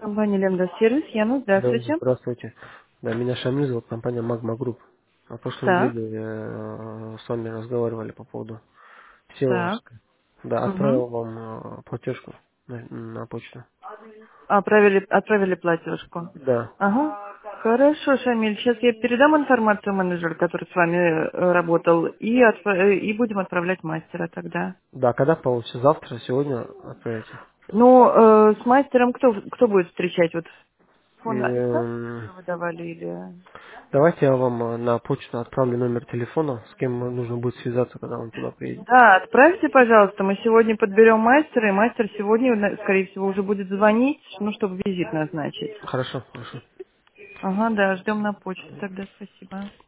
Компания Лемда Сервис, Яна, Да, здравствуйте. здравствуйте. Да, меня Шамиль зовут, компания Magma Group. На прошлой Так, неделе с вами разговаривали по поводу так. Всеволожска. Да, Угу. отправил вам платежку на почту. Отправили платежку. Да, Ага. Хорошо, Шамиль, сейчас я передам информацию менеджеру, который с вами работал, и будем отправлять мастера тогда. да, когда получится? Завтра, сегодня отправите. Ну, с мастером кто будет встречать? Вот И, фон Александр, который вы давали, или... давайте я вам на почту отправлю номер телефона, с кем нужно будет связаться, когда он туда приедет. Да, отправьте, пожалуйста. Мы сегодня подберем мастера, и мастер сегодня, скорее всего, уже будет звонить, ну, чтобы визит назначить. Хорошо, хорошо. Ага, да, ждем на почту тогда, спасибо.